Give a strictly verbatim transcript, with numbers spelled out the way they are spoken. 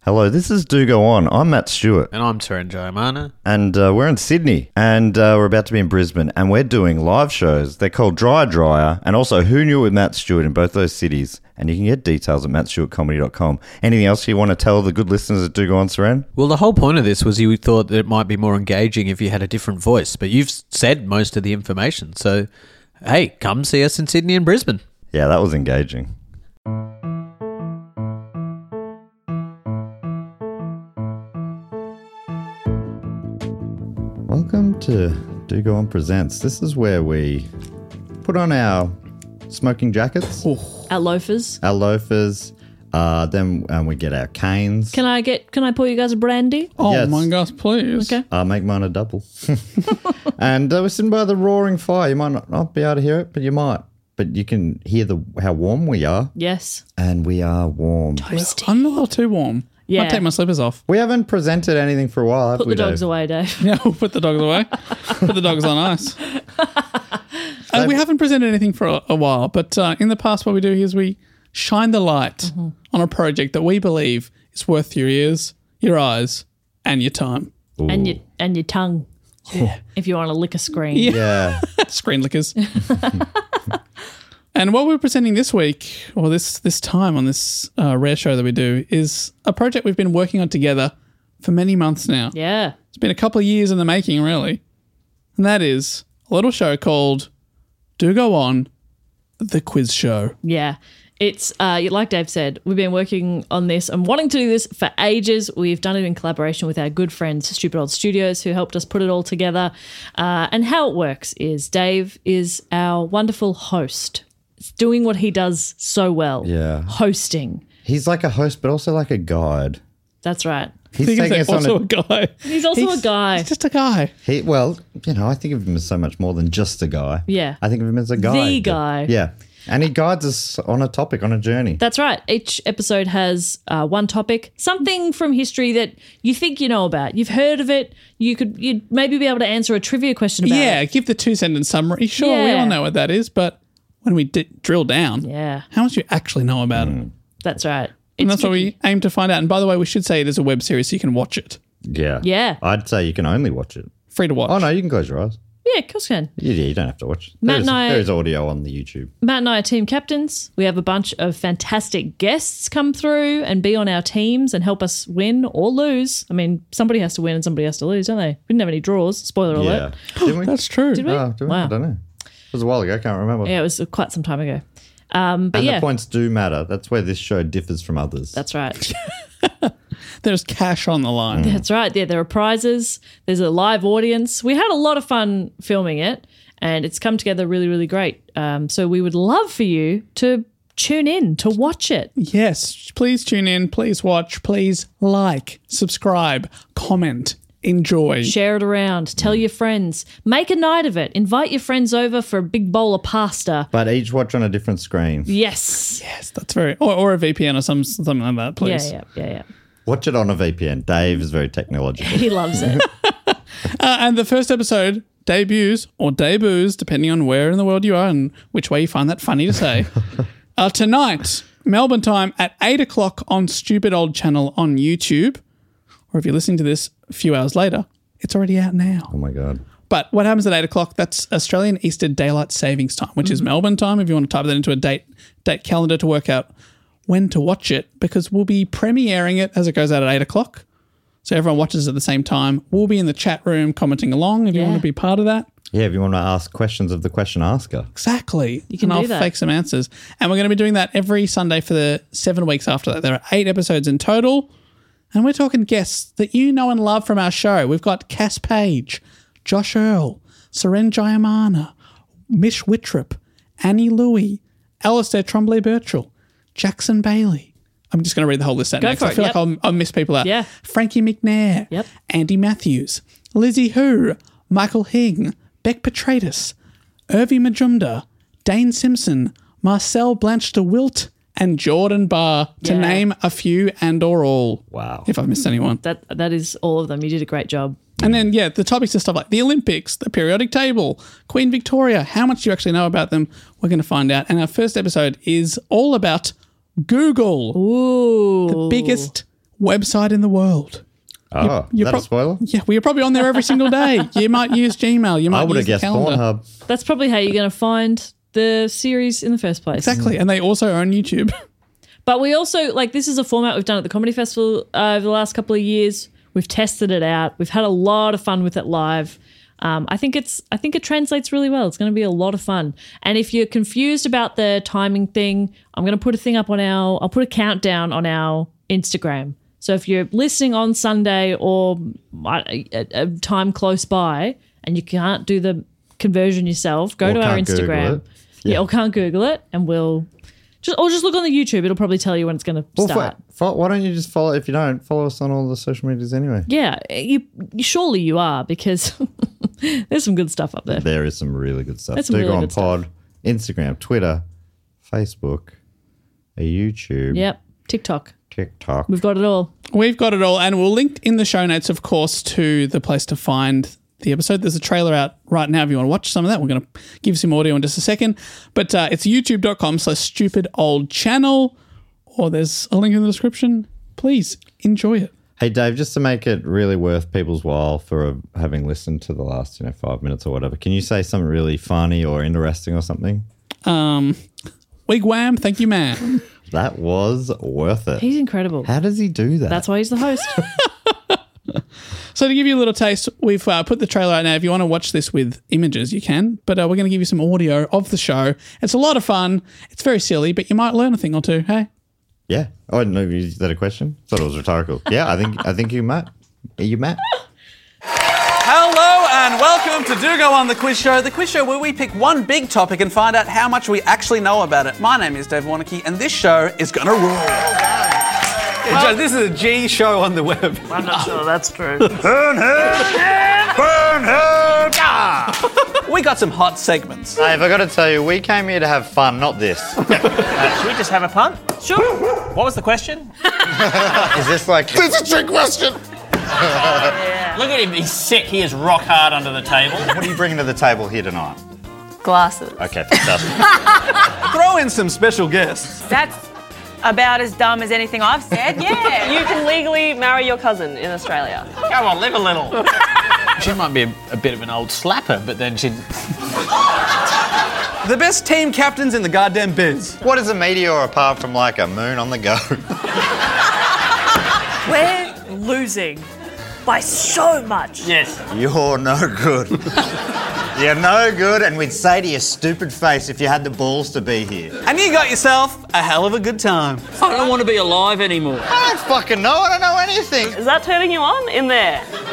Hello, this is Do Go On. I'm Matt Stewart. And I'm Seren Jayamana. And uh, we're in Sydney. And uh, we're about to be in Brisbane. And we're doing live shows. They're called Dry Dryer. And also Who Knew with Matt Stewart in both those cities. And you can get details at matt stewart comedy dot com. Anything else you want to tell the good listeners that Do Go On, Seren? Well, the whole point of this was you thought that it might be more engaging if you had a different voice. But you've said most of the information. So, hey, come see us in Sydney and Brisbane. Yeah, that was engaging. Welcome to Do Go On Presents. This is where we put on our smoking jackets, Our loafers. our loafers, uh, then um, we get our canes. Can I get? Can I pour you guys a brandy? Oh Yes. my gosh, please. Okay. Uh, make mine a double. And uh, we're sitting by the roaring fire. You might not, not be able to hear it, but you might. But you can hear the how warm we are. Yes. And we are warm. Toasty. I'm a little too warm. Yeah. I'll take my slippers off. We haven't presented anything for a while, have Put we, the dogs Dave? away, Dave. Yeah, we'll put the dogs away. Put the dogs on ice. Uh, we haven't presented anything for a, a while, but uh, in the past what we do is we shine the light Mm-hmm. on a project that we believe is worth your ears, your eyes, and your time. And your and your tongue. Yeah. If you want to lick a screen. Yeah. Yeah. Screen lickers. And what we're presenting this week, or this this time on this uh, rare show that we do, is a project we've been working on together for many months now. Yeah. It's been a couple of years in the making, really. And that is a little show called Do Go On, The Quiz Show. Yeah. It's, uh, like Dave said, we've been working on this and wanting to do this for ages. We've done it in collaboration with our good friends, Stupid Old Studios, who helped us put it all together. Uh, and how it works is Dave is our wonderful host. It's doing what he does so well. Yeah. Hosting. He's like a host, but also like a guide. That's right. He's You can taking say us on also a... a guy. He's also a guy. He's just a guy. He, well, you know, I think of him as so much more than just a guy. Yeah. I think of him as a guy. The guy. Yeah. And he guides us on a topic, on a journey. That's right. Each episode has uh, one topic, something from history that you think you know about. You've heard of it. You could you'd maybe be able to answer a trivia question about Yeah, it. give the two sentence summary. Sure, we Yeah. all know what that is, but when we d- drill down, Yeah, how much do you actually know about it? that's right. And It's that's what tricky. we aim to find out. And by the way, we should say it is a web series so you can watch it. Yeah. Yeah. I'd say you can only watch it. Free to watch. Oh, no, you can close your eyes. Yeah, of course you can. Yeah, you don't have to watch. Matt There's, and I- there's audio on the YouTube. Matt and I are team captains. We have a bunch of fantastic guests come through and be on our teams and help us win or lose. I mean, somebody has to win and somebody has to lose, don't they? We didn't have any draws. Spoiler alert. Yeah. Didn't we? That's true. Did we? Oh, did we? Wow. I don't know. It was a while ago. I can't remember. Yeah, it was quite some time ago. Um, but and yeah, the points do matter. That's where this show differs from others. that's right. There's cash on the line. That's right. Yeah, there are prizes. There's a live audience. We had a lot of fun filming it, and it's come together really, really great. Um, so we would love for you to tune in to watch it. Yes, please tune in, please watch, please like, subscribe, comment, enjoy. Share it around. Tell your friends. Make a night of it. Invite your friends over for a big bowl of pasta. But each watch on a different screen. Yes. Yes, that's very, or, or a V P N or some, something like that, Yeah, please. yeah, yeah, yeah. Watch it on a V P N. Dave is very technological. He loves it. Uh, and the first episode debuts, or debuts, depending on where in the world you are and which way you find that funny to say, uh, tonight, Melbourne time at eight o'clock on Stupid Old Channel on YouTube. Or if you're listening to this a few hours later, it's already out now. Oh, my God. But what happens at eight o'clock, that's Australian Eastern Daylight Savings Time, which is Melbourne time, if you want to type that into a date date calendar to work out when to watch it, because we'll be premiering it as it goes out at eight o'clock. So everyone watches at the same time. We'll be in the chat room commenting along if you Yeah. want to be part of that. Yeah, if you want to ask questions of the question asker. Exactly. You can and do I'll that. fake some answers. And we're going to be doing that every Sunday for the seven weeks after that. There are eight episodes in total. And we're talking guests that you know and love from our show. We've got Cass Page, Josh Earl, Seren Jayamana, Mish Whittrop, Annie Louie, Alistair Trombley-Birchall, Jackson Bailey. I'm just going to read the whole list out Go next. for I it, feel yep. like I'll, I'll miss people out. Yeah. Frankie McNair, Yep. Andy Matthews, Lizzie Hu, Michael Hing, Beck Petratus, Irvi Majumdar, Dane Simpson, Marcel Blanche de Wilt, and Jordan Barr, to Yeah. name a few and or all. Wow. If I've missed anyone. That That is all of them. You did a great job. And then, yeah, the topics are stuff like the Olympics, the periodic table, Queen Victoria. How much do you actually know about them? We're going to find out. And our first episode is all about Google, Ooh. the biggest website in the world. Oh, is You're that prob- a spoiler? Yeah, we're probably on there every single day. You might use Gmail. You might I would have use the guessed calendar. Pornhub. That's probably how you're going to find the series in the first place. Exactly. And they also own YouTube. But we also, like, this is a format we've done at the Comedy Festival uh, over the last couple of years. We've tested it out. We've had a lot of fun with it live. Um, I think it's, I think it translates really well. It's going to be a lot of fun. And if you're confused about the timing thing, I'm going to put a thing up on our, I'll put a countdown on our Instagram. So if you're listening on Sunday or a, a time close by and you can't do the conversion yourself, go Or to our can't Google Instagram. it. Yeah. Yeah. or can't Google it, and we'll just or just look on the YouTube. It'll probably tell you when it's going to Well, start. f- fo- why don't you just follow? If you don't, follow us on all the social medias anyway. Yeah, you surely you are, because there's some good stuff up there. There is some really good stuff. That's some Do really go on good stuff. Pod, Instagram, Twitter, Facebook, a YouTube, Yep, TikTok. TikTok. We've got it all. We've got it all, and we'll link in the show notes, of course, to the place to find the episode. There's a trailer out right now if you want to watch some of that. We're going to give you some audio in just a second. But uh, it's youtube.com slash stupid old channel, or there's a link in the description. Please enjoy it. Hey, Dave, just to make it really worth people's while for uh, having listened to the last, you know, five minutes or whatever, can you say something really funny or interesting or something? Um, Wigwam, thank you, man. That was worth it. He's incredible. How does he do that? That's why he's the host. So to give you a little taste, we've uh, put the trailer out now. If you want to watch this with images, you can. But uh, we're going to give you some audio of the show. It's a lot of fun. It's very silly, but you might learn a thing or two. Hey, Yeah. Oh, I didn't know. Is that a question? Thought it was rhetorical. Yeah, I think I think you might. Are you Matt? Hello and welcome to Do Go On, the quiz show, the quiz show where we pick one big topic and find out how much we actually know about it. My name is Dave Warnicky and this show is gonna rule. Well, Joe, this is a G show on the web. I'm not sure that's true. We got some hot segments. Dave, I got to tell you, we came here to have fun, not this. Uh, should we just have a punt? Sure. What was the question? Is this like... It's a trick question. Look at him, he's sick. He is rock hard under the table. What are you bringing to the table here tonight? Glasses. Okay, fantastic. Throw in some special guests. That's about as dumb as anything I've said. Yeah. You can legally marry your cousin in Australia. Come on, live a little. She might be a, a bit of an old slapper, but then she'd... The best team captains in the goddamn biz. What is a meteor apart from like a moon on the go? We're losing by so much. Yes. You're no good. You're no good, and we'd say to your stupid face if you had the balls to be here. And you got yourself a hell of a good time. I don't want to be alive anymore. I don't fucking know. I don't know anything. Is that turning you on in there?